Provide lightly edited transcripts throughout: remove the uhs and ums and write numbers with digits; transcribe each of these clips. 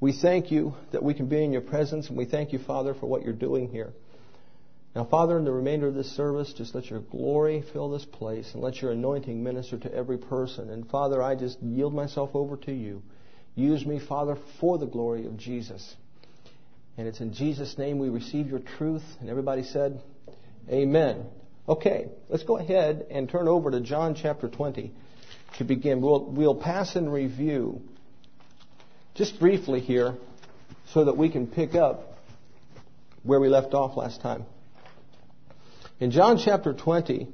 We thank you that we can be in your presence, and we thank you, Father, for what you're doing here. Now, Father, in the remainder of this service, just let your glory fill this place and let your anointing minister to every person. And, Father, I just yield myself over to you. Use me, Father, for the glory of Jesus. And it's in Jesus' name we receive your truth. And everybody said, Amen. Okay, let's go ahead and turn over to John chapter 20 to begin. We'll pass and review just briefly here so that we can pick up where we left off last time. In John chapter 20,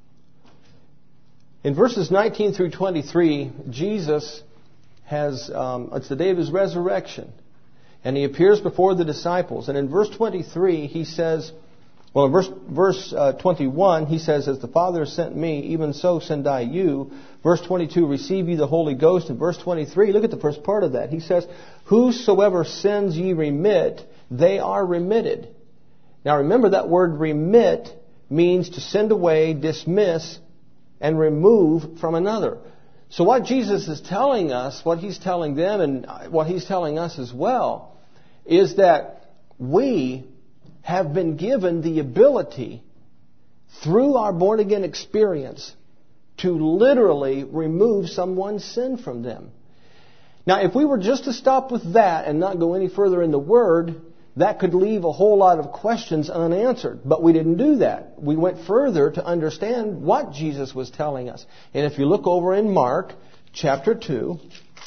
in verses 19 through 23, Jesus has, it's the day of his resurrection, and he appears before the disciples. And in verse 23, he says, well, in verse 21, he says, as the Father sent me, even so send I you. Verse 22, receive ye the Holy Ghost. In verse 23, look at the first part of that. He says, whosoever sins ye remit, they are remitted. Now remember, that word remit means to send away, dismiss, and remove from another. So what Jesus is telling us, what he's telling them, and what he's telling us as well, is that we have been given the ability, through our born-again experience, to literally remove someone's sin from them. Now, if we were just to stop with that and not go any further in the Word, that could leave a whole lot of questions unanswered. But we didn't do that. We went further to understand what Jesus was telling us. And if you look over in Mark chapter 2,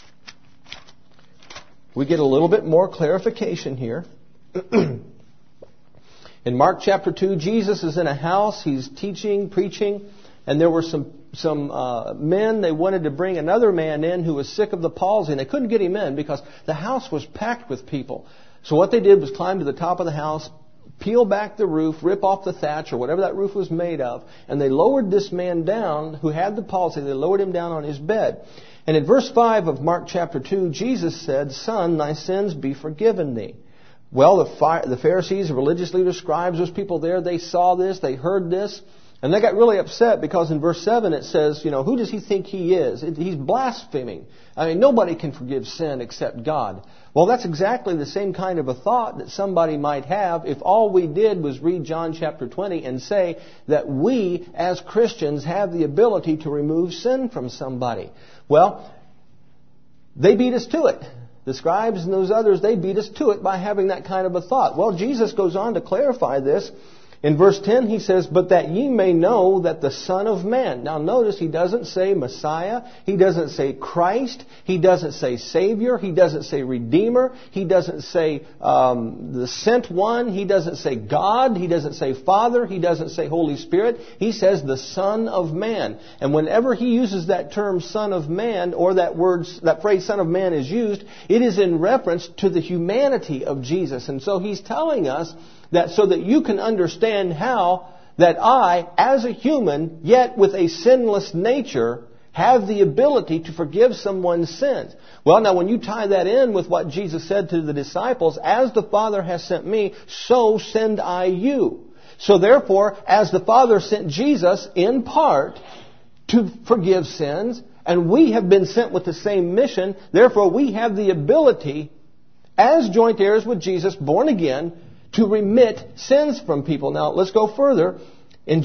we get a little bit more clarification here. In Mark chapter 2, Jesus is in a house. He's teaching, preaching, and there were some men. They wanted to bring another man in who was sick of the palsy, and they couldn't get him in because the house was packed with people. So what they did was climb to the top of the house, peel back the roof, rip off the thatch or whatever that roof was made of, and they lowered this man down who had the palsy. They lowered him down on his bed. And in verse 5 of Mark chapter 2, Jesus said, Son, thy sins be forgiven thee. Well, the Pharisees, the religious leaders, scribes, those people there, they saw this, they heard this, and they got really upset because in verse 7 it says, who does he think he is? He's blaspheming. I mean, nobody can forgive sin except God. Well, that's exactly the same kind of a thought that somebody might have if all we did was read John chapter 20 and say that we as Christians have the ability to remove sin from somebody. Well, they beat us to it. The scribes and those others, they beat us to it by having that kind of a thought. Well, Jesus goes on to clarify this. In verse 10, he says, but that ye may know that the Son of Man. Now notice, he doesn't say Messiah. He doesn't say Christ. He doesn't say Savior. He doesn't say Redeemer. He doesn't say the Sent One. He doesn't say God. He doesn't say Father. He doesn't say Holy Spirit. He says the Son of Man. And whenever he uses that term Son of Man, or that phrase Son of Man is used, it is in reference to the humanity of Jesus. And so he's telling us that so that you can understand how that I, as a human, yet with a sinless nature, have the ability to forgive someone's sins. Well, now when you tie that in with what Jesus said to the disciples, as the Father has sent me, so send I you. So therefore, as the Father sent Jesus in part to forgive sins, and we have been sent with the same mission, therefore we have the ability, as joint heirs with Jesus, born again, to remit sins from people. Now, let's go further in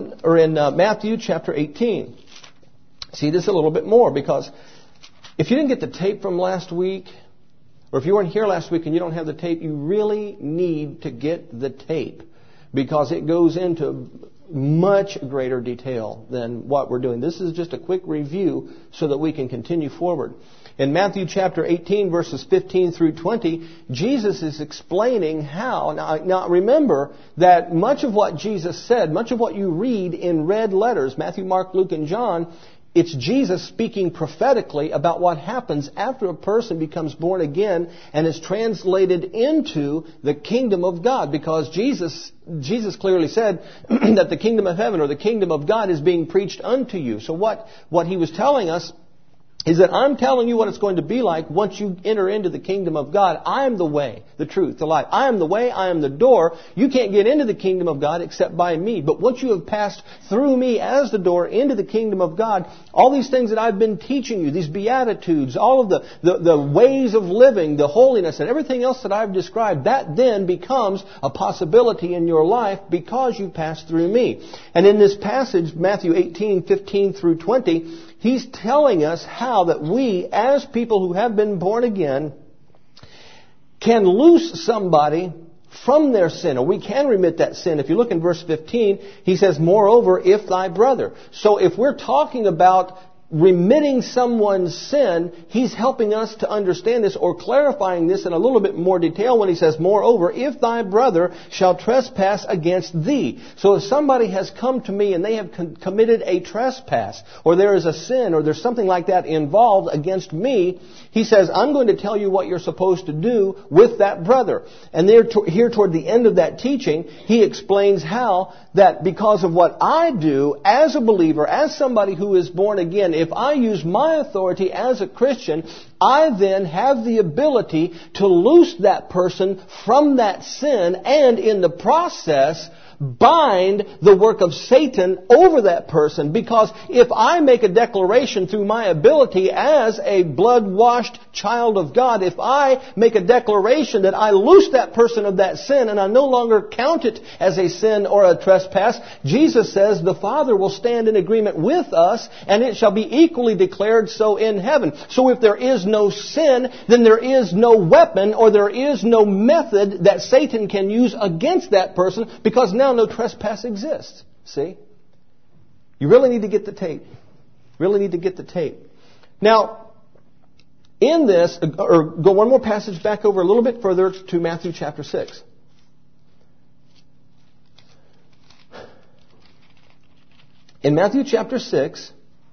Matthew chapter 18. See this a little bit more, because if you didn't get the tape from last week, or if you weren't here last week and you don't have the tape, you really need to get the tape, because it goes into much greater detail than what we're doing. This is just a quick review so that we can continue forward. In Matthew chapter 18, verses 15 through 20, Jesus is explaining how. Now remember that much of what Jesus said, much of what you read in red letters, Matthew, Mark, Luke, and John, it's Jesus speaking prophetically about what happens after a person becomes born again and is translated into the kingdom of God. Because Jesus clearly said that the kingdom of heaven or the kingdom of God is being preached unto you. So what he was telling us is that I'm telling you what it's going to be like once you enter into the kingdom of God. I am the way, the truth, the life. I am the way, I am the door. You can't get into the kingdom of God except by me. But once you have passed through me as the door into the kingdom of God, all these things that I've been teaching you, these beatitudes, all of the ways of living, the holiness, and everything else that I've described, that then becomes a possibility in your life because you passed through me. And in this passage, Matthew 18:15 through 20, he's telling us how that we, as people who have been born again, can loose somebody from their sin, or we can remit that sin. If you look in verse 15, he says, moreover, if thy brother. So if we're talking about remitting someone's sin, he's helping us to understand this or clarifying this in a little bit more detail when he says, moreover, if thy brother shall trespass against thee. So if somebody has come to me and they have committed a trespass, or there is a sin, or there's something like that involved against me, he says, I'm going to tell you what you're supposed to do with that brother. And there, here toward the end of that teaching, he explains how that because of what I do as a believer, as somebody who is born again, if I use my authority as a Christian, I then have the ability to loose that person from that sin and in the process bind the work of Satan over that person. Because if I make a declaration through my ability as a blood-washed child of God, if I make a declaration that I loose that person of that sin and I no longer count it as a sin or a trespass, Jesus says the Father will stand in agreement with us and it shall be equally declared so in heaven. So if there is no sin, then there is no weapon or there is no method that Satan can use against that person, because now no trespass exists. See? You really need to get the tape. Really need to get the tape. Now, in this, or go one more passage back over a little bit further to Matthew chapter 6. In Matthew chapter 6,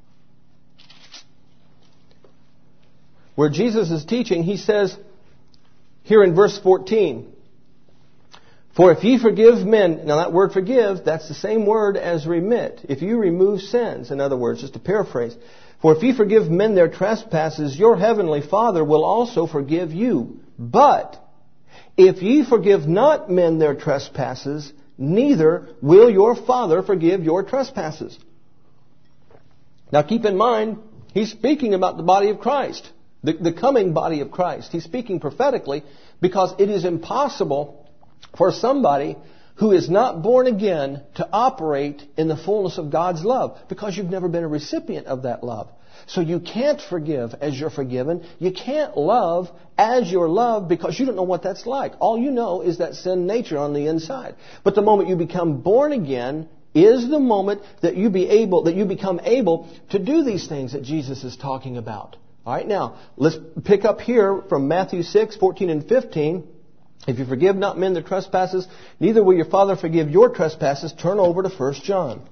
where Jesus is teaching, he says here in verse 14, for if ye forgive men, now that word forgive, that's the same word as remit. If you remove sins, in other words, just to paraphrase, for if ye forgive men their trespasses, your heavenly Father will also forgive you. But if ye forgive not men their trespasses, neither will your Father forgive your trespasses. Now keep in mind, he's speaking about the body of Christ, the coming body of Christ. He's speaking prophetically because it is impossible for somebody who is not born again to operate in the fullness of God's love, because you've never been a recipient of that love. So you can't forgive as you're forgiven. You can't love as you're loved, because you don't know what that's like. All you know is that sin nature on the inside. But the moment you become born again is the moment that you become able to do these things that Jesus is talking about. All right, now let's pick up here from Matthew 6, 14 and 15. If you forgive not men their trespasses, neither will your Father forgive your trespasses. Turn over to 1 John.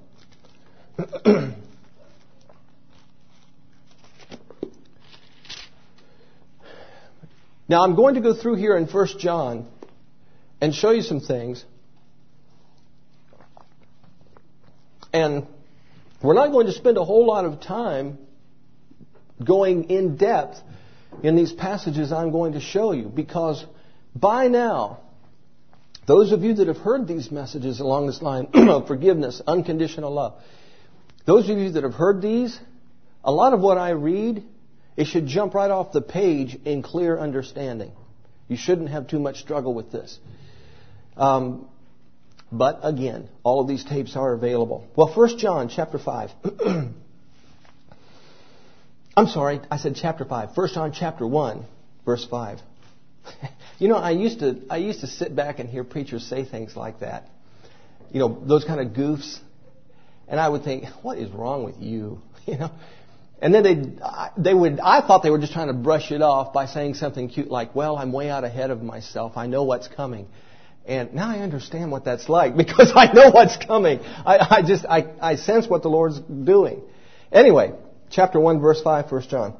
Now I'm going to go through here in 1 John and show you some things. And we're not going to spend a whole lot of time going in depth in these passages I'm going to show you, because by now, those of you that have heard these messages along this line of forgiveness, unconditional love, those of you that have heard these, a lot of what I read, it should jump right off the page in clear understanding. You shouldn't have too much struggle with this. But again, all of these tapes are available. Well, 1 John chapter 5. I'm sorry, I said chapter 5. 1 John chapter 1, verse 5. You know, I used to sit back and hear preachers say things like that. You know, those kind of goofs. And I would think, what is wrong with you? You know? And then I thought they were just trying to brush it off by saying something cute like, well, I'm way out ahead of myself. I know what's coming. And now I understand what that's like, because I know what's coming. I sense what the Lord's doing. Anyway, chapter 1, verse 5, 1 John.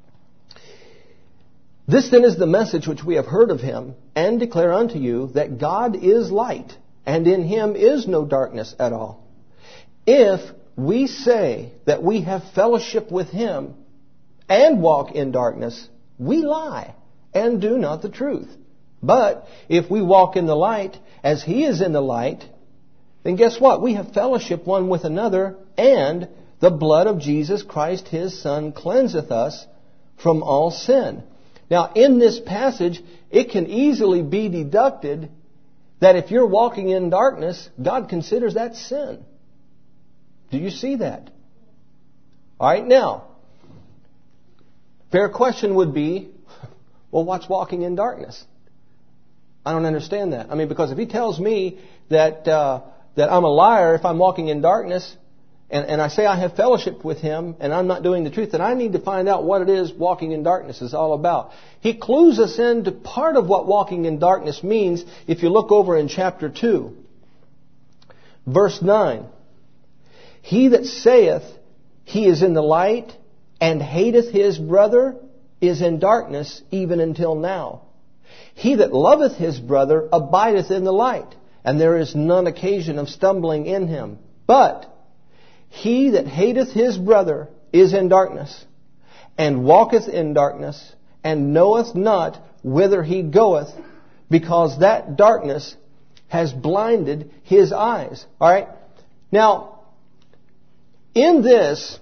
This then is the message which we have heard of him, and declare unto you, that God is light, and in him is no darkness at all. If we say that we have fellowship with him, and walk in darkness, we lie and do not the truth. But if we walk in the light as He is in the light, then guess what? We have fellowship one with another, and the blood of Jesus Christ, His Son, cleanseth us from all sin. Now, in this passage, it can easily be deducted that if you're walking in darkness, God considers that sin. Do you see that? All right, now, fair question would be, well, what's walking in darkness? I don't understand that. I mean, because if He tells me that I'm a liar if I'm walking in darkness, and I say I have fellowship with Him and I'm not doing the truth, then I need to find out what it is walking in darkness is all about. He clues us into part of what walking in darkness means if you look over in chapter 2, verse 9. He that saith he is in the light and hateth his brother is in darkness even until now. He that loveth his brother abideth in the light, and there is none occasion of stumbling in him. But he that hateth his brother is in darkness, and walketh in darkness, and knoweth not whither he goeth, because that darkness has blinded his eyes. All right? Now, in this,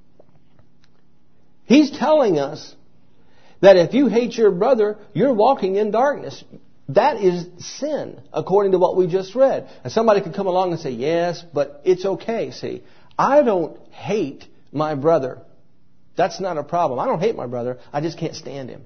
He's telling us that if you hate your brother, you're walking in darkness. That is sin, according to what we just read. And somebody could come along and say, yes, but it's okay. See, I don't hate my brother. That's not a problem. I don't hate my brother. I just can't stand him.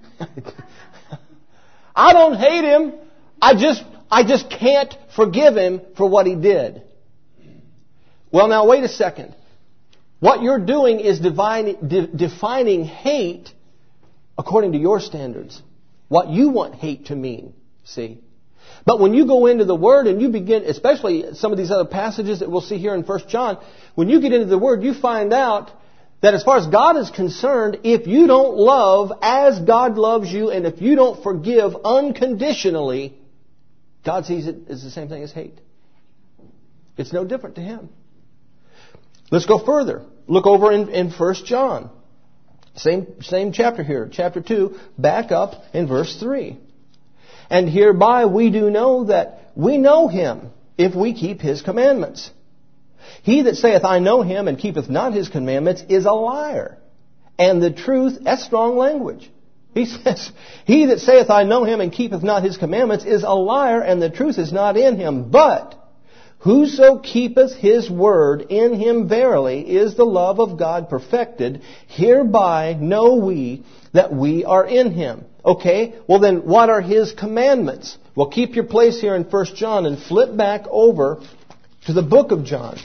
I don't hate him. I just can't forgive him for what he did. Well, now, wait a second. What you're doing is defining hate according to your standards. What you want hate to mean, see? But when you go into the Word and you begin, especially some of these other passages that we'll see here in 1 John, when you get into the Word, you find out that as far as God is concerned, if you don't love as God loves you, and if you don't forgive unconditionally, God sees it as the same thing as hate. It's no different to Him. Let's go further. Look over in 1 John. Same chapter here. Chapter 2, back up in verse 3. And hereby we do know that we know Him, if we keep His commandments. He that saith, I know Him, and keepeth not His commandments, is a liar. And the truth, that's strong language. He says, he that saith, I know Him, and keepeth not His commandments, is a liar, and the truth is not in him. But whoso keepeth His word, in him verily is the love of God perfected. Hereby know we that we are in Him. Okay, well then what are His commandments? Well, keep your place here in 1 John and flip back over to the book of John.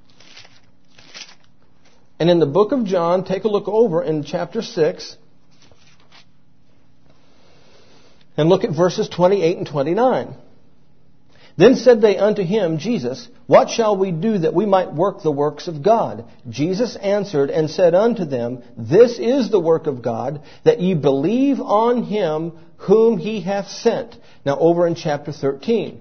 And in the book of John, take a look over in chapter 6 and look at verses 28 and 29. Then said they unto Him, Jesus, what shall we do that we might work the works of God? Jesus answered and said unto them, this is the work of God, that ye believe on Him whom He hath sent. Now over in chapter 13.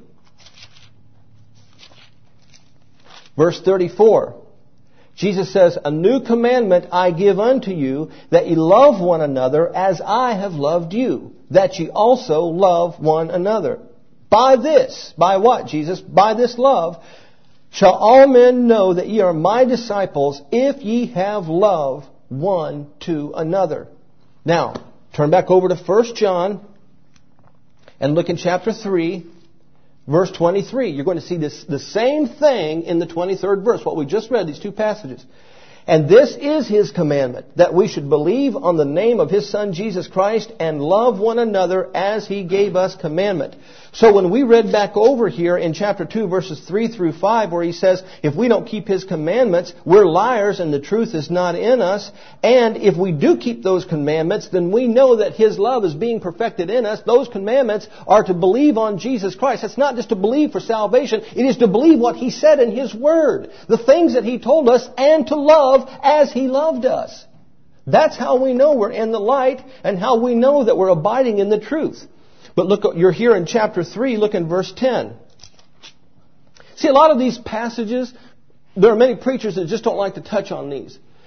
Verse 34. Jesus says, a new commandment I give unto you, that ye love one another as I have loved you, that ye also love one another. By this, by what, Jesus? By this love shall all men know that ye are my disciples, if ye have love one to another. Now, turn back over to 1 John and look in chapter 3, verse 23. You're going to see the same thing in the 23rd verse, what we just read, these two passages. And this is His commandment, that we should believe on the name of His Son Jesus Christ and love one another as He gave us commandment. So when we read back over here in chapter 2, verses 3 through 5, where He says, if we don't keep His commandments, we're liars and the truth is not in us. And if we do keep those commandments, then we know that His love is being perfected in us. Those commandments are to believe on Jesus Christ. It's not just to believe for salvation. It is to believe what He said in His Word. The things that He told us, and to love as He loved us. That's how we know we're in the light, and how we know that we're abiding in the truth. But look, you're here in chapter 3, look in verse 10. See, a lot of these passages, there are many preachers that just don't like to touch on these.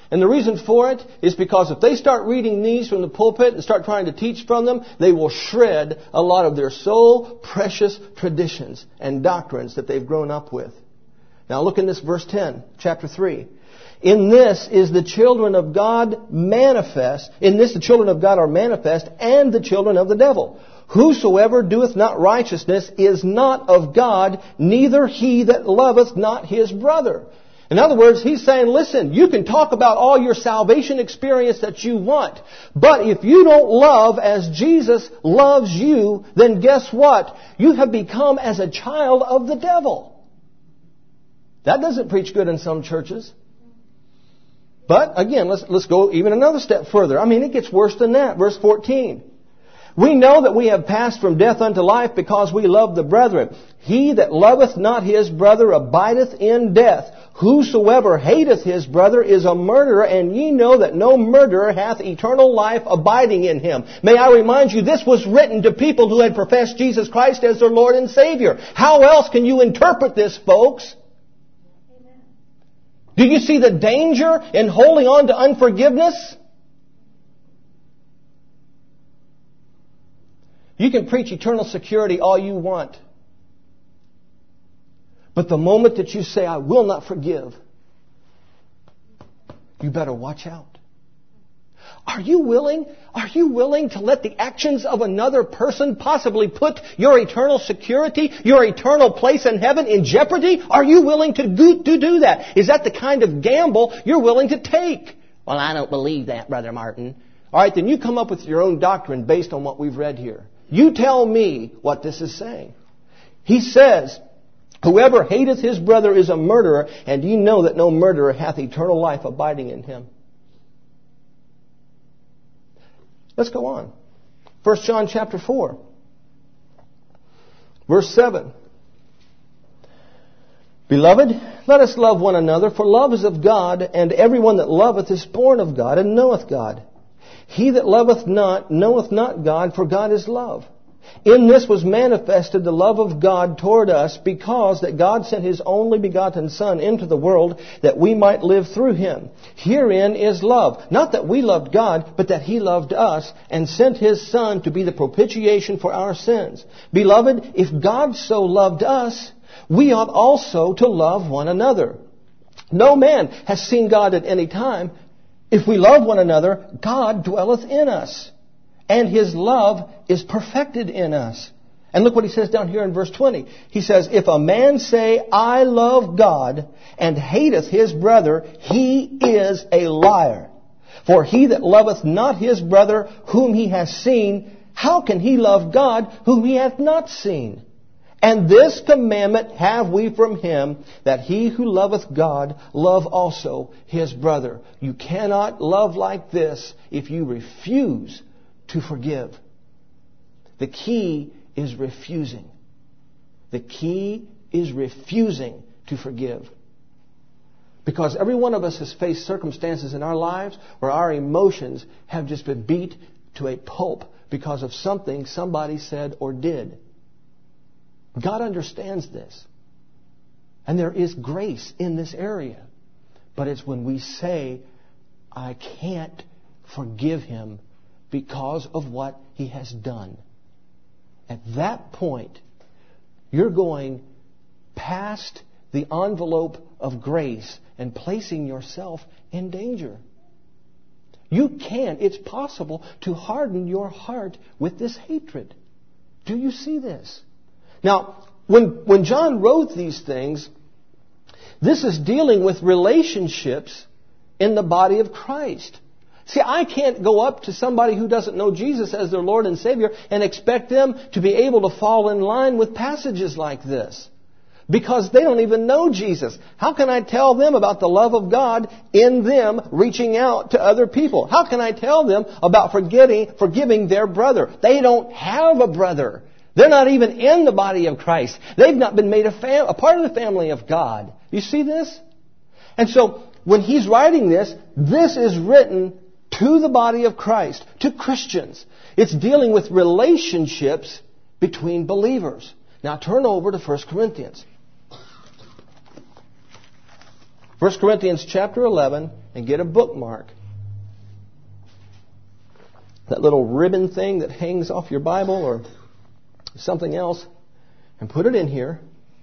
And the reason for it is because if they start reading these from the pulpit and start trying to teach from them, they will shred a lot of their so precious traditions and doctrines that they've grown up with. Now look in this verse 10, chapter 3. In this is the children of God manifest. In this the children of God are manifest, and the children of the devil. Whosoever doeth not righteousness is not of God, neither he that loveth not his brother. In other words, he's saying, listen, you can talk about all your salvation experience that you want, but if you don't love as Jesus loves you, then guess what? You have become as a child of the devil. That doesn't preach good in some churches. But again, let's go even another step further. I mean, it gets worse than that. Verse 14. We know that we have passed from death unto life because we love the brethren. He that loveth not his brother abideth in death. Whosoever hateth his brother is a murderer, and ye know that no murderer hath eternal life abiding in him. May I remind you, this was written to people who had professed Jesus Christ as their Lord and Savior. How else can you interpret this, folks? Do you see the danger in holding on to unforgiveness? You can preach eternal security all you want. But the moment that you say, I will not forgive, you better watch out. Are you willing to let the actions of another person possibly put your eternal security, your eternal place in heaven in jeopardy? Are you willing to do that? Is that the kind of gamble you're willing to take? Well, I don't believe that, Brother Martin. All right, then you come up with your own doctrine based on what we've read here. You tell me what this is saying. He says, whoever hateth his brother is a murderer, and ye know that no murderer hath eternal life abiding in him. Let's go on. 1 John chapter 4, verse 7. Beloved, let us love one another, for love is of God, and everyone that loveth is born of God, and knoweth God. He that loveth not knoweth not God, for God is love. In this was manifested the love of God toward us, because that God sent His only begotten Son into the world, that we might live through Him. Herein is love. Not that we loved God, but that He loved us, and sent His Son to be the propitiation for our sins. Beloved, if God so loved us, we ought also to love one another. No man has seen God at any time. If we love one another, God dwelleth in us, and His love is perfected in us. And look what He says down here in verse 20. He says, if a man say, I love God, and hateth his brother, he is a liar. For he that loveth not his brother whom he hath seen, how can he love God whom he hath not seen? And this commandment have we from Him, that he who loveth God love also his brother. You cannot love like this if you refuse to forgive. The key is refusing. The key is refusing to forgive. Because every one of us has faced circumstances in our lives where our emotions have just been beat to a pulp because of something somebody said or did. God understands this. And there is grace in this area. But it's when we say, I can't forgive him because of what he has done. At that point, you're going past the envelope of grace and placing yourself in danger. It's possible to harden your heart with this hatred. Do you see this? Now, when John wrote these things, this is dealing with relationships in the body of Christ. See, I can't go up to somebody who doesn't know Jesus as their Lord and Savior and expect them to be able to fall in line with passages like this, because they don't even know Jesus. How can I tell them about the love of God in them reaching out to other people? How can I tell them about forgiving their brother? They don't have a brother. They're not even in the body of Christ. They've not been made a part of the family of God. You see this? And so, when he's writing this is written to the body of Christ, to Christians. It's dealing with relationships between believers. Now turn over to 1 Corinthians. 1 Corinthians chapter 11 and get a bookmark. That little ribbon thing that hangs off your Bible or something else, and put it in here.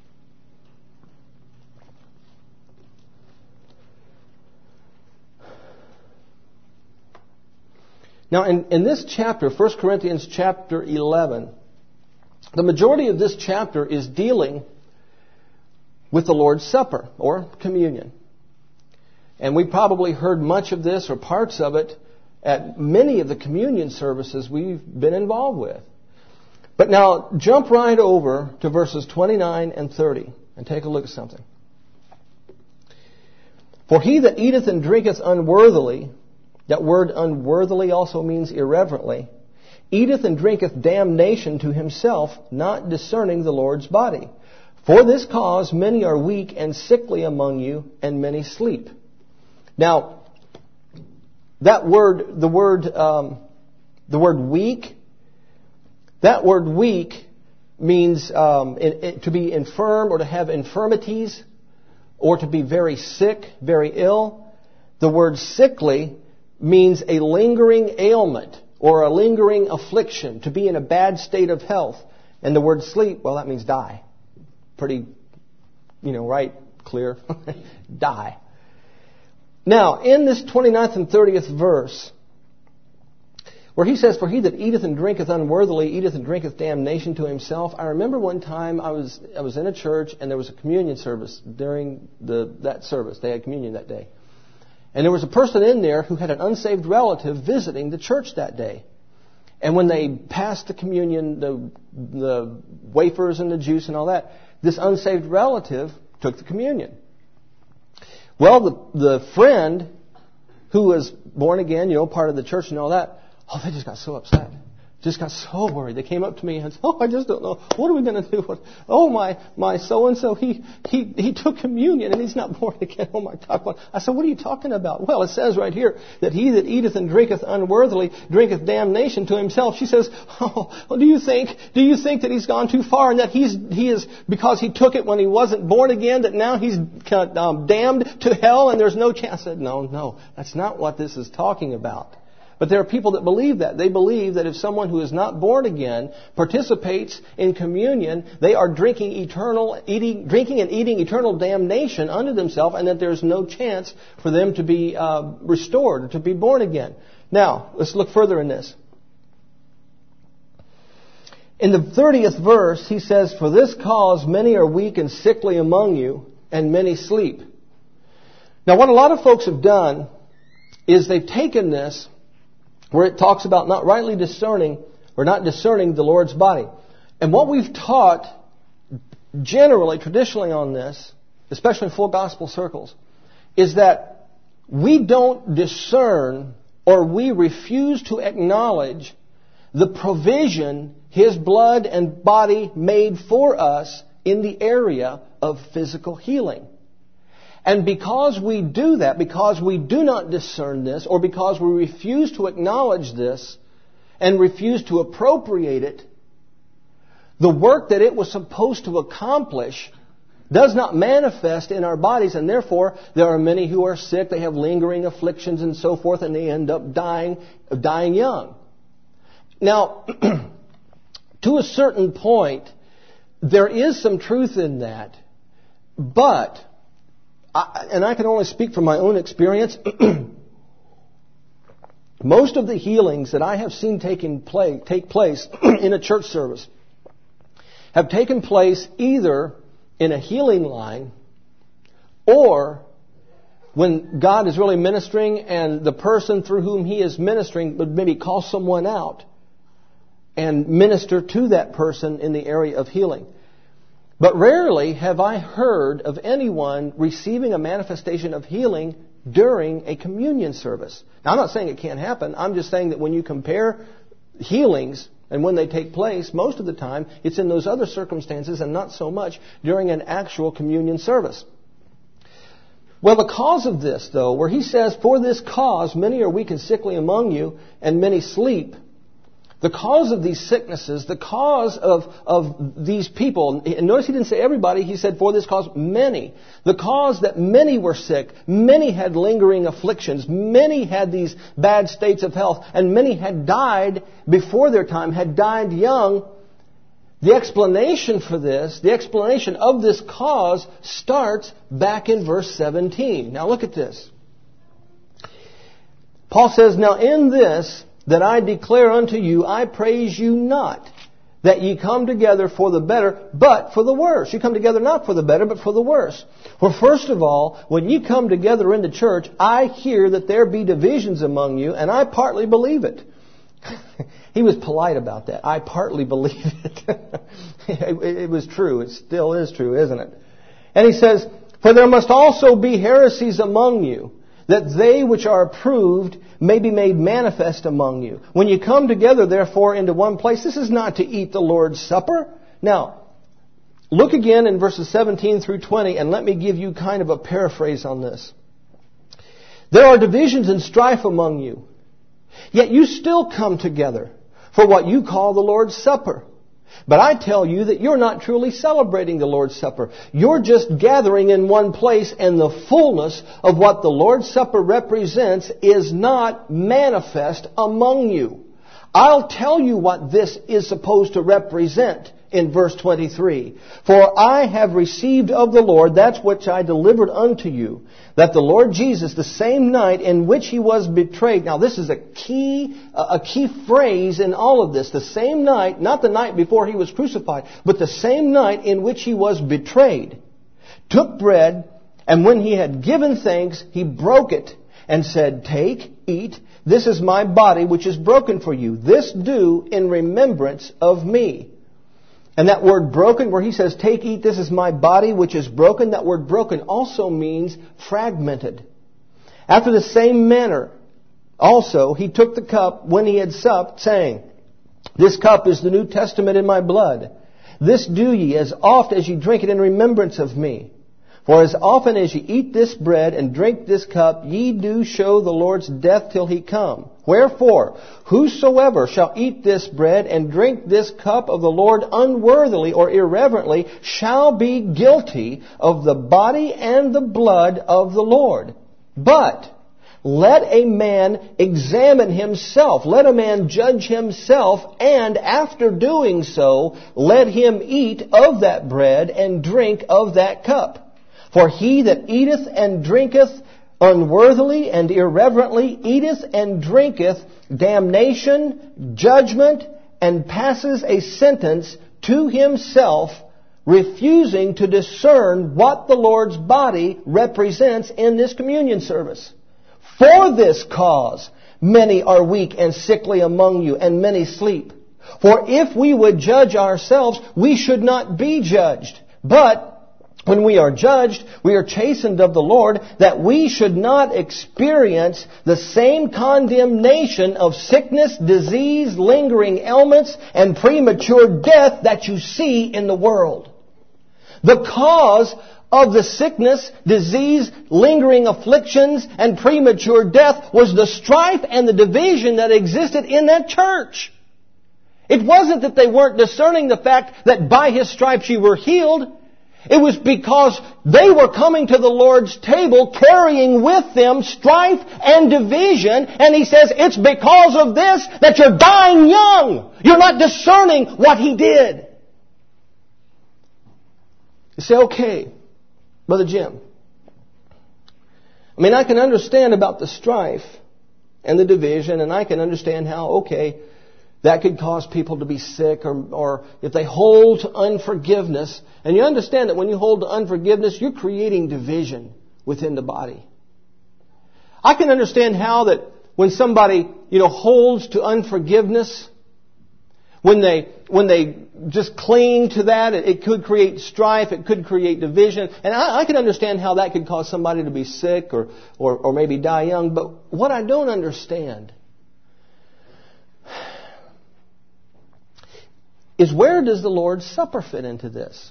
Now, in this chapter, 1 Corinthians chapter 11, the majority of this chapter is dealing with the Lord's Supper, or communion. And we probably heard much of this, or parts of it, at many of the communion services we've been involved with. But now, jump right over to verses 29 and 30, and take a look at something. For he that eateth and drinketh unworthily, that word unworthily also means irreverently, eateth and drinketh damnation to himself, not discerning the Lord's body. For this cause many are weak and sickly among you, and many sleep. Now, that word, the word weak, that word weak means to be infirm or to have infirmities, or to be very sick, very ill. The word sickly means a lingering ailment or a lingering affliction, to be in a bad state of health. And the word sleep, well, that means die. Pretty, right, clear. Die. Now, in this 29th and 30th verse, where he says, for he that eateth and drinketh unworthily, eateth and drinketh damnation to himself. I remember one time I was in a church and there was a communion service during that service. They had communion that day. And there was a person in there who had an unsaved relative visiting the church that day. And when they passed the communion, the wafers and the juice and all that, this unsaved relative took the communion. Well, the friend who was born again, part of the church and all that, they just got so upset. Just got so worried. They came up to me and said, I just don't know. What are we going to do? My so-and-so, he took communion and he's not born again. Oh my God. I said, what are you talking about? Well, it says right here that he that eateth and drinketh unworthily drinketh damnation to himself. She says, do you think that he's gone too far and that he is, because he took it when he wasn't born again, that now he's damned to hell and there's no chance? I said, no, that's not what this is talking about. But there are people that believe that. They believe that if someone who is not born again participates in communion, they are drinking and eating eternal damnation unto themselves, and that there's no chance for them to be restored, to be born again. Now, let's look further in this. In the 30th verse, he says, for this cause many are weak and sickly among you, and many sleep. Now, what a lot of folks have done is they've taken this where it talks about not rightly discerning or not discerning the Lord's body. And what we've taught generally, traditionally on this, especially in full gospel circles, is that we don't discern or we refuse to acknowledge the provision His blood and body made for us in the area of physical healing. And because we do that, because we do not discern this, or because we refuse to acknowledge this and refuse to appropriate it, the work that it was supposed to accomplish does not manifest in our bodies, and therefore there are many who are sick, they have lingering afflictions and so forth, and they end up dying young. Now, to a certain point, there is some truth in that, but and I can only speak from my own experience, most of the healings that I have seen take place in a church service have taken place either in a healing line or when God is really ministering and the person through whom He is ministering would maybe call someone out and minister to that person in the area of healing. But rarely have I heard of anyone receiving a manifestation of healing during a communion service. Now, I'm not saying it can't happen. I'm just saying that when you compare healings and when they take place, most of the time it's in those other circumstances and not so much during an actual communion service. Well, the cause of this, though, where he says, for this cause many are weak and sickly among you, and many sleep. The cause of these sicknesses, the cause of these people, and notice he didn't say everybody, he said for this cause many. The cause that many were sick, many had lingering afflictions, many had these bad states of health, and many had died before their time, had died young. The explanation for this, the explanation of this cause starts back in verse 17. Now look at this. Paul says, now in this that I declare unto you, I praise you not, that ye come together for the better, but for the worse. You come together not for the better, but for the worse. For first of all, when ye come together in the church, I hear that there be divisions among you, and I partly believe it. He was polite about that. I partly believe it. It was true. It still is true, isn't it? And he says, for there must also be heresies among you, that they which are approved may be made manifest among you. When you come together, therefore, into one place, this is not to eat the Lord's Supper. Now, look again in verses 17 through 20, and let me give you kind of a paraphrase on this. There are divisions and strife among you, yet you still come together for what you call the Lord's Supper. But I tell you that you're not truly celebrating the Lord's Supper. You're just gathering in one place, and the fullness of what the Lord's Supper represents is not manifest among you. I'll tell you what this is supposed to represent in verse 23. For I have received of the Lord that which I delivered unto you, that the Lord Jesus, the same night in which He was betrayed. Now this is a key phrase in all of this. The same night, not the night before He was crucified, but the same night in which He was betrayed, took bread, and when He had given thanks, He broke it and said, take, eat, this is my body which is broken for you. This do in remembrance of me. And that word broken, where he says, take, eat, this is my body which is broken, that word broken also means fragmented. After the same manner, also, he took the cup when he had supped, saying, this cup is the New Testament in my blood. This do ye as oft as ye drink it in remembrance of me. For as often as ye eat this bread and drink this cup, ye do show the Lord's death till He come. Wherefore, whosoever shall eat this bread and drink this cup of the Lord unworthily or irreverently shall be guilty of the body and the blood of the Lord. But let a man examine himself. Let a man judge himself, and after doing so, let him eat of that bread and drink of that cup. For he that eateth and drinketh unworthily and irreverently eateth and drinketh damnation, judgment, and passes a sentence to himself, refusing to discern what the Lord's body represents in this communion service. For this cause, many are weak and sickly among you, and many sleep. For if we would judge ourselves, we should not be judged. But when we are judged, we are chastened of the Lord, that we should not experience the same condemnation of sickness, disease, lingering ailments, and premature death that you see in the world. The cause of the sickness, disease, lingering afflictions, and premature death was the strife and the division that existed in that church. It wasn't that they weren't discerning the fact that by His stripes you were healed. It was because they were coming to the Lord's table carrying with them strife and division. And He says, it's because of this that you're dying young. You're not discerning what He did. You say, okay, Brother Jim. I mean, I can understand about the strife and the division, and I can understand how, okay, that could cause people to be sick, or if they hold to unforgiveness. And you understand that when you hold to unforgiveness, you're creating division within the body. I can understand how that when somebody, holds to unforgiveness, when they just cling to that, it could create strife, it could create division. And I can understand how that could cause somebody to be sick or maybe die young. But what I don't understand is, where does the Lord's Supper fit into this?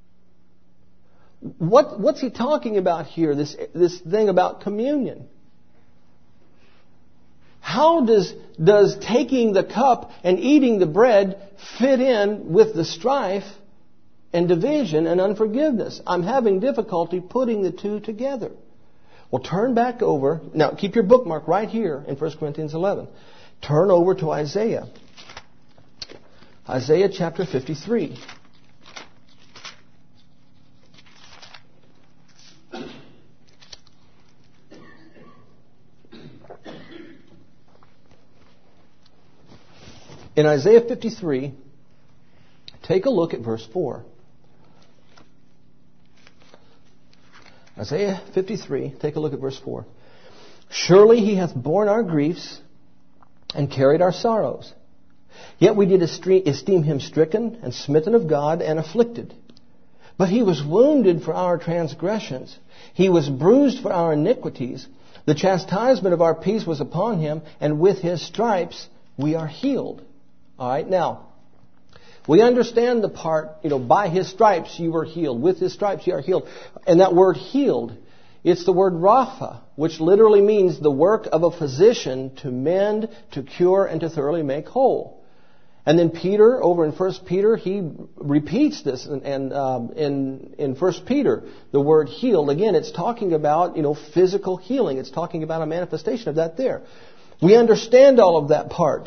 What's he talking about here, this thing about communion? how does taking the cup and eating the bread fit in with the strife and division and unforgiveness? I'm having difficulty putting the two together. Well, turn back over. Now, keep your bookmark right here in 1 Corinthians 11. Turn over to Isaiah. Isaiah chapter 53. In Isaiah 53, take a look at verse 4. Isaiah 53, take a look at verse 4. Surely he hath borne our griefs and carried our sorrows. Yet we did esteem him stricken and smitten of God and afflicted. But he was wounded for our transgressions. He was bruised for our iniquities. The chastisement of our peace was upon him, and with his stripes we are healed. All right, now, we understand the part, by his stripes you were healed. With his stripes you are healed. And that word healed, it's the word rapha, which literally means the work of a physician to mend, to cure, and to thoroughly make whole. And then Peter, over in 1 Peter, he repeats this. And in 1 Peter, the word healed, again, it's talking about, physical healing. It's talking about a manifestation of that there. We understand all of that part.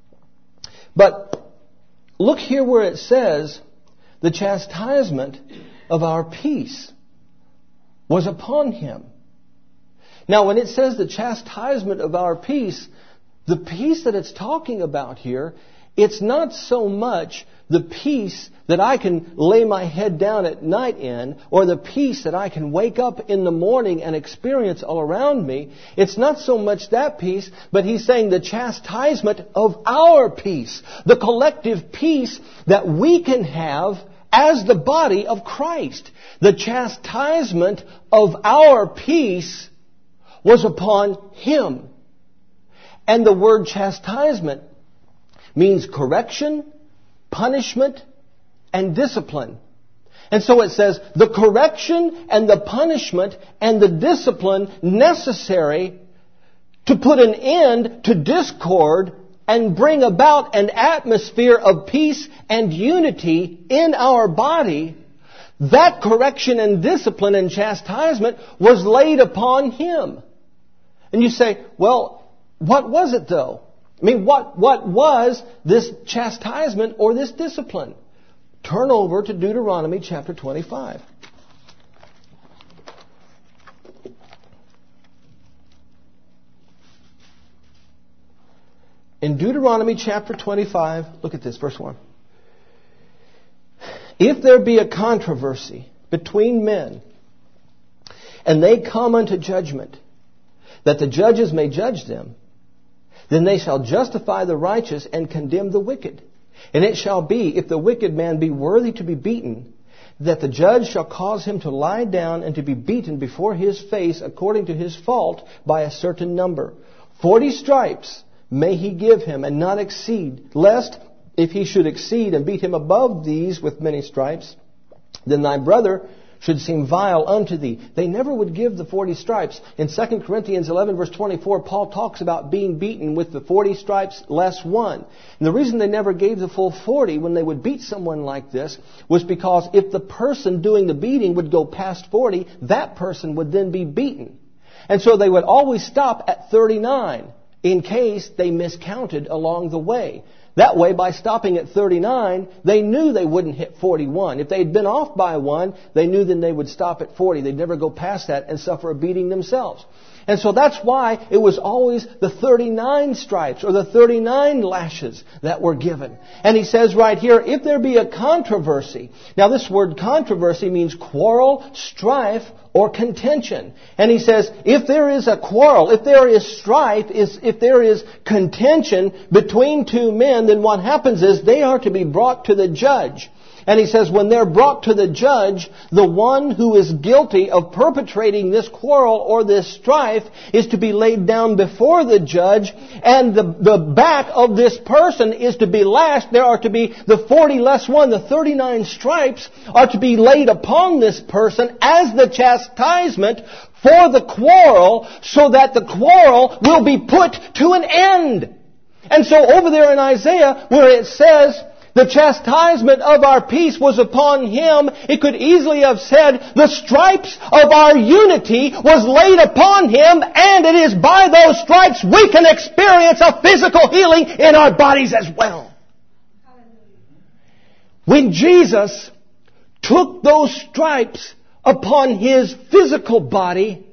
But look here where it says, the chastisement of our peace was upon him. Now, when it says the chastisement of our peace, the peace that it's talking about here, it's not so much the peace that I can lay my head down at night in, or the peace that I can wake up in the morning and experience all around me. It's not so much that peace, but he's saying the chastisement of our peace, the collective peace that we can have as the body of Christ. The chastisement of our peace was upon him. And the word chastisement means correction, punishment, and discipline. And so it says the correction and the punishment and the discipline necessary to put an end to discord and bring about an atmosphere of peace and unity in our body, that correction and discipline and chastisement was laid upon him. And you say, well, what was it though? I mean, what was this chastisement or this discipline? Turn over to Deuteronomy chapter 25. In Deuteronomy chapter 25, look at this, verse 1. If there be a controversy between men, and they come unto judgment, that the judges may judge them, then they shall justify the righteous and condemn the wicked. And it shall be, if the wicked man be worthy to be beaten, that the judge shall cause him to lie down and to be beaten before his face according to his fault by a certain number. 40 stripes may he give him, and not exceed, lest, if he should exceed and beat him above these with many stripes, then thy brother should seem vile unto thee. They never would give the 40 stripes. In 2 Corinthians 11 verse 24, Paul talks about being beaten with the 40 stripes less one. And the reason they never gave the full 40 when they would beat someone like this was because if the person doing the beating would go past 40, that person would then be beaten. And so they would always stop at 39 in case they miscounted along the way. That way, by stopping at 39, they knew they wouldn't hit 41. If they'd been off by one, they knew then they would stop at 40. They'd never go past that and suffer a beating themselves. And so that's why it was always the 39 stripes or the 39 lashes that were given. And he says right here, if there be a controversy. Now this word controversy means quarrel, strife, or contention. And he says, if there is a quarrel, if there is strife, if there is contention between two men, then what happens is they are to be brought to the judge. And he says, when they're brought to the judge, the one who is guilty of perpetrating this quarrel or this strife is to be laid down before the judge, and the back of this person is to be lashed. There are to be the 40 less 1, the 39 stripes are to be laid upon this person as the chastisement for the quarrel, so that the quarrel will be put to an end. And so over there in Isaiah, where it says, the chastisement of our peace was upon Him, it could easily have said, the stripes of our unity was laid upon Him, and it is by those stripes we can experience a physical healing in our bodies as well. When Jesus took those stripes upon His physical body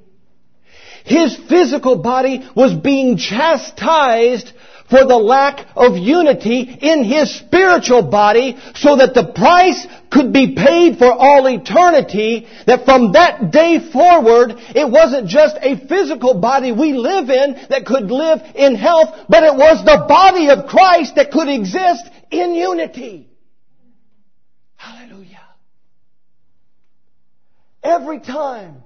was being chastised for the lack of unity in His spiritual body, so that the price could be paid for all eternity, that from that day forward, it wasn't just a physical body we live in that could live in health, but it was the body of Christ that could exist in unity. Hallelujah. Every time.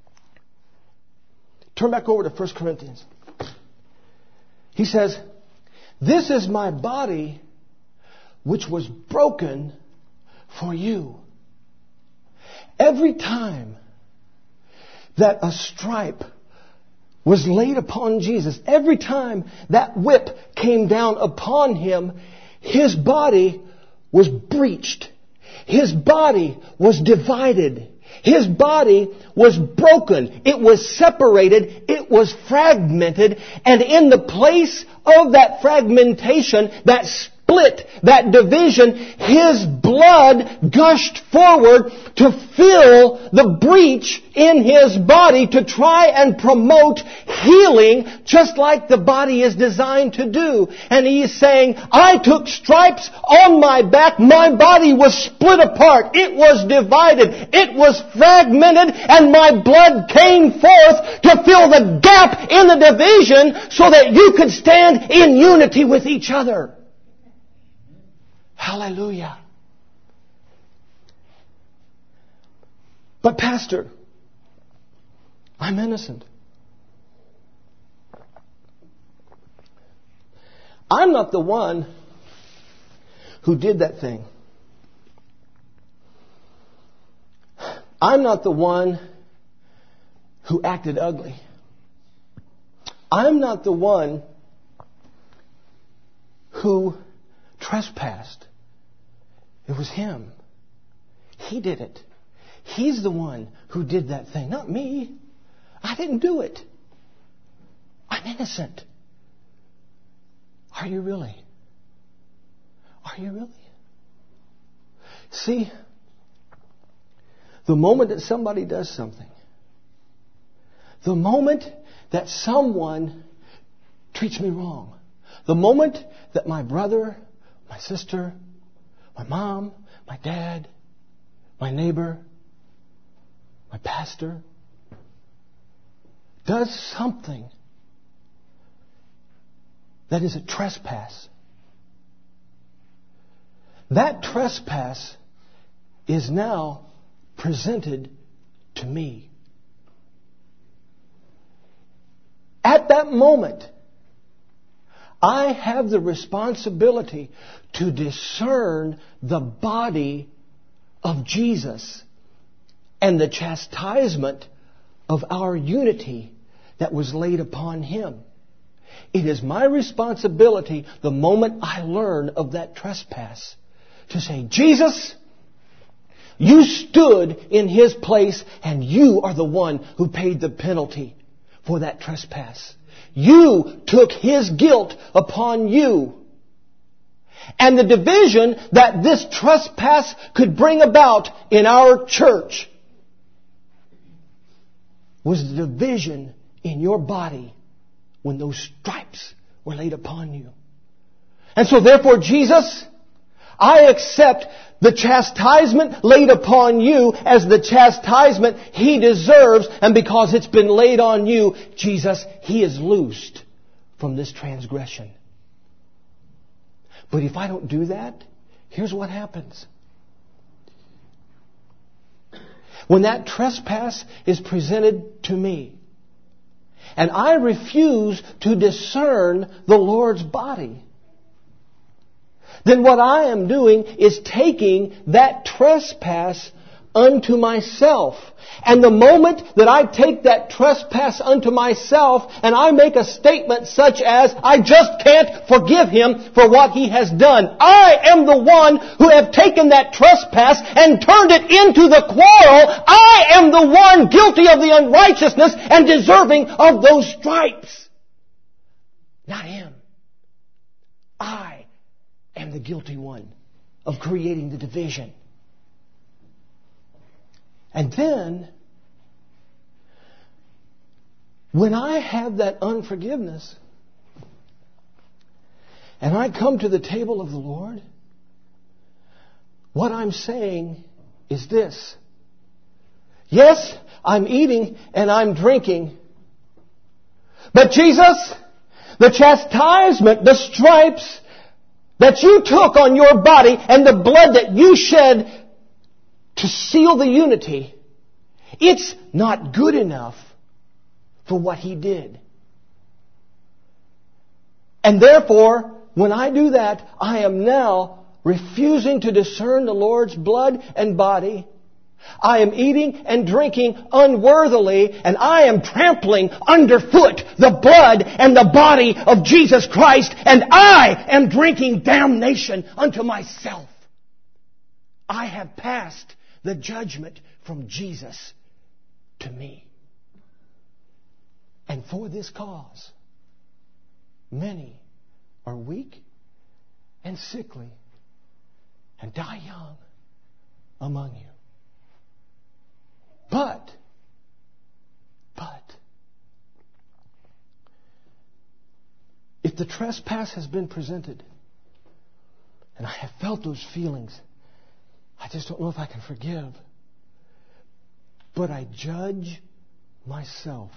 Turn back over to 1 Corinthians. He says, this is my body which was broken for you. Every time that a stripe was laid upon Jesus, every time that whip came down upon Him, His body was breached. His body was divided. His body was broken. It was separated. It was fragmented. And in the place of that fragmentation, that split, that division, His blood gushed forward to fill the breach in His body, to try and promote healing, just like the body is designed to do. And He is saying, I took stripes on my back. My body was split apart. It was divided. It was fragmented. And my blood came forth to fill the gap in the division so that you could stand in unity with each other. Hallelujah. But Pastor, I'm innocent. I'm not the one who did that thing. I'm not the one who acted ugly. I'm not the one who trespassed. It was him. He did it. He's the one who did that thing, not me. I didn't do it. I'm innocent. Are you really? Are you really? See, the moment that somebody does something, the moment that someone treats me wrong, the moment that my brother, my sister, my mom, my dad, my neighbor, my pastor does something that is a trespass, that trespass is now presented to me. At that moment, I have the responsibility to discern the body of Jesus and the chastisement of our unity that was laid upon Him. It is my responsibility, the moment I learn of that trespass, to say, Jesus, you stood in His place and you are the one who paid the penalty for that trespass. You took His guilt upon you. And the division that this trespass could bring about in our church was the division in your body when those stripes were laid upon you. And so therefore, Jesus, I accept the chastisement laid upon you as the chastisement He deserves. And because it's been laid on you, Jesus, He is loosed from this transgression. But if I don't do that, here's what happens. when that trespass is presented to me, and I refuse to discern the Lord's body, then what I am doing is taking that trespass unto myself. And the moment that I take that trespass unto myself and I make a statement such as, I just can't forgive him for what he has done. I am the one who have taken that trespass and turned it into the quarrel. I am the one guilty of the unrighteousness and deserving of those stripes. Not him. I am the guilty one of creating the division. And then, when I have that unforgiveness, and I come to the table of the Lord, what I'm saying is this. Yes, I'm eating and I'm drinking. But Jesus, the chastisement, the stripes that you took on your body and the blood that you shed to seal the unity, it's not good enough for what He did. And therefore, when I do that, I am now refusing to discern the Lord's blood and body. I am eating and drinking unworthily, and I am trampling underfoot the blood and the body of Jesus Christ, and I am drinking damnation unto myself. I have passed the judgment from Jesus to me. And for this cause, many are weak and sickly and die young among you. But, if the trespass has been presented, and I have felt those feelings, I just don't know if I can forgive. But I judge myself.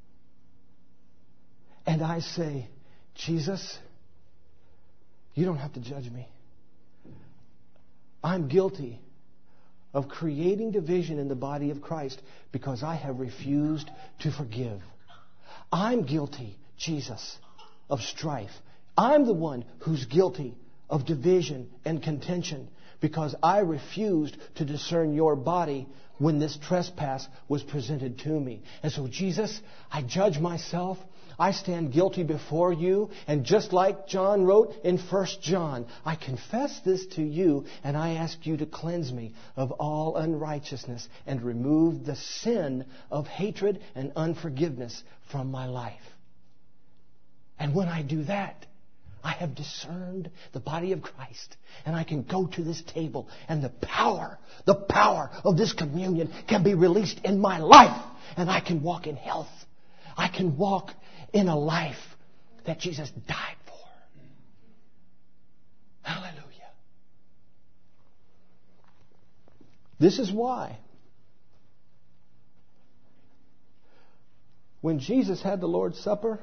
And I say, Jesus, you don't have to judge me. I'm guilty of creating division in the body of Christ because I have refused to forgive. I'm guilty, Jesus, of strife. I'm the one who's guilty of division and contention because I refused to discern your body when this trespass was presented to me. And so, Jesus, I judge myself. I stand guilty before you. And just like John wrote in 1 John, I confess this to you and I ask you to cleanse me of all unrighteousness and remove the sin of hatred and unforgiveness from my life. And when I do that, I have discerned the body of Christ, and I can go to this table, and the power of this communion can be released in my life, and I can walk in health. I can walk in a life that Jesus died for. Hallelujah. This is why when Jesus had the Lord's Supper,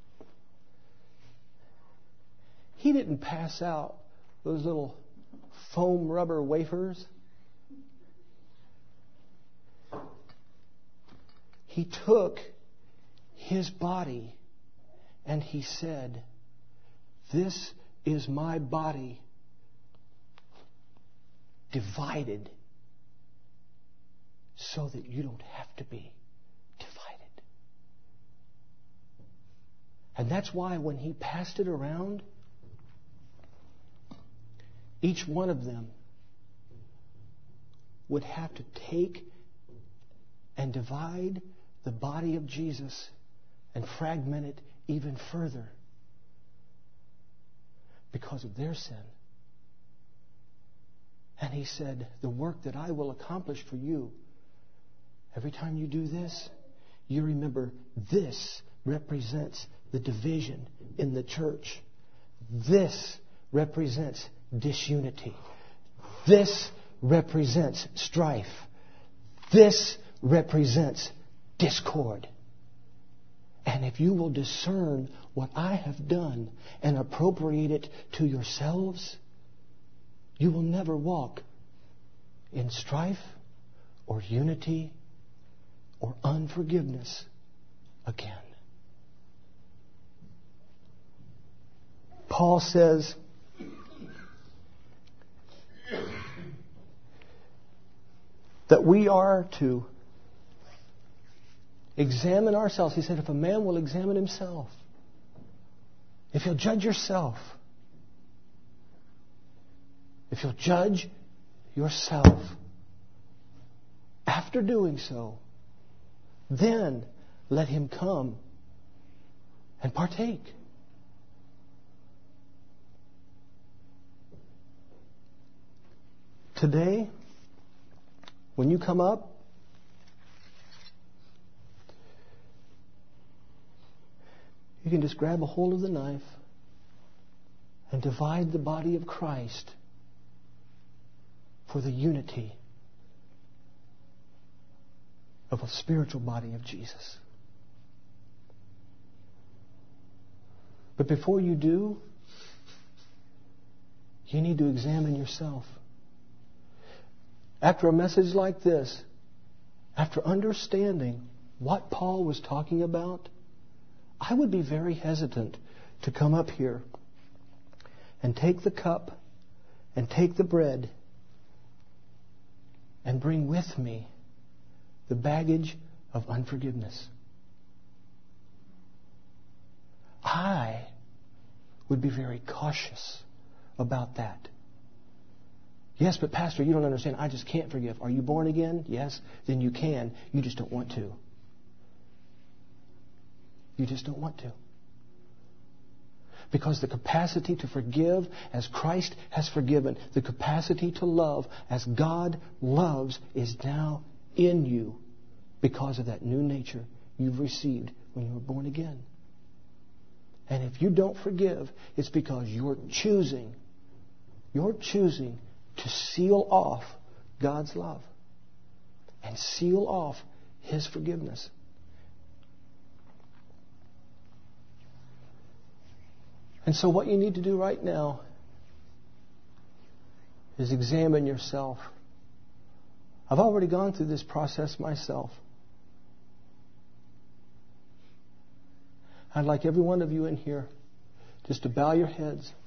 He didn't pass out those little foam rubber wafers. He took His body and He said, "This is my body divided so that you don't have to be divided." And that's why when He passed it around, each one of them would have to take and divide the body of Jesus and fragment it even further because of their sin. And He said, the work that I will accomplish for you, every time you do this, you remember this represents the division in the church. This represents disunity. This represents strife. This represents discord. And if you will discern what I have done and appropriate it to yourselves, you will never walk in strife or unity or unforgiveness again. Paul says that we are to examine ourselves. He said, if a man will examine himself, if you'll judge yourself, if you'll judge yourself, after doing so, then let him come and partake. Today, when you come up, you can just grab a hold of the knife and divide the body of Christ for the unity of a spiritual body of Jesus. But before you do, you need to examine yourself. After a message like this, after understanding what Paul was talking about, I would be very hesitant to come up here and take the cup and take the bread and bring with me the baggage of unforgiveness. I would be very cautious about that. Yes, but Pastor, you don't understand. I just can't forgive. Are you born again? Yes. Then you can. You just don't want to. You just don't want to. Because the capacity to forgive as Christ has forgiven, the capacity to love as God loves is now in you because of that new nature you've received when you were born again. And if you don't forgive, it's because you're choosing to seal off God's love and seal off His forgiveness. And so what you need to do right now is examine yourself. I've already gone through this process myself. I'd like every one of you in here just to bow your heads